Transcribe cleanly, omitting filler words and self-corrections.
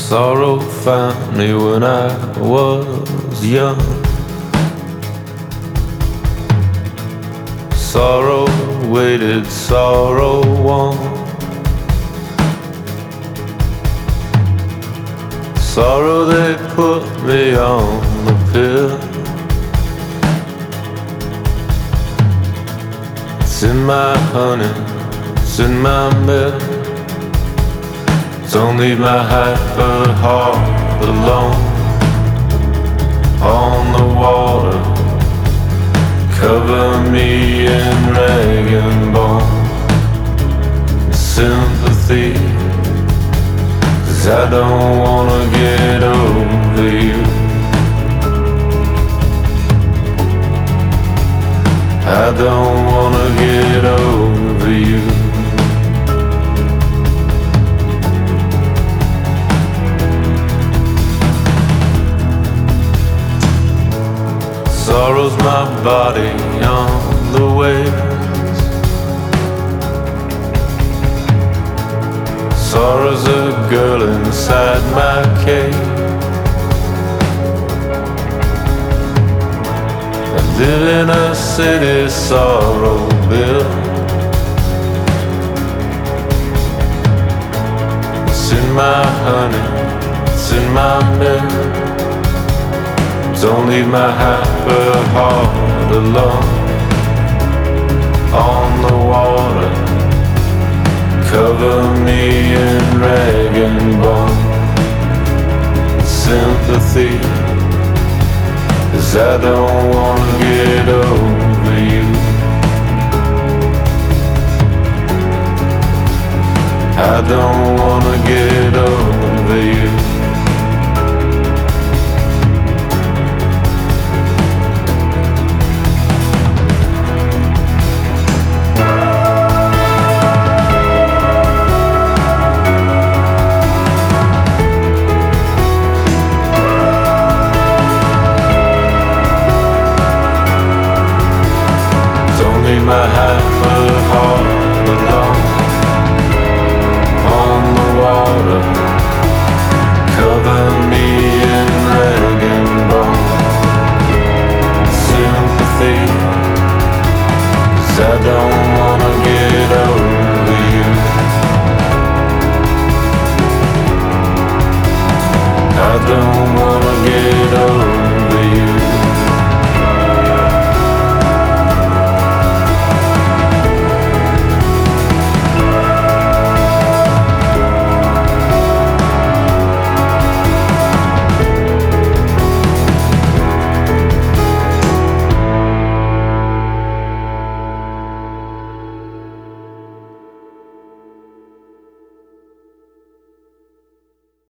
Sorrow found me when I was young. Sorrow waited, sorrow won. Sorrow, they put me on the pill. It's in my honey, it's in my milk. Don't leave my hyper heart alone on the water. Cover me in rag and bone, sympathy, 'cause I don't wanna get over you. I don't wanna get over you. Sorrow's my body on the waves. Sorrow's a girl inside my cave. I live in a city sorrow built. It's in my honey, it's in my milk. Don't leave my hyper heart alone on the water. Cover me in rag and bone, sympathy, 'cause I don't wanna get over you. I don't wanna get over you. My heart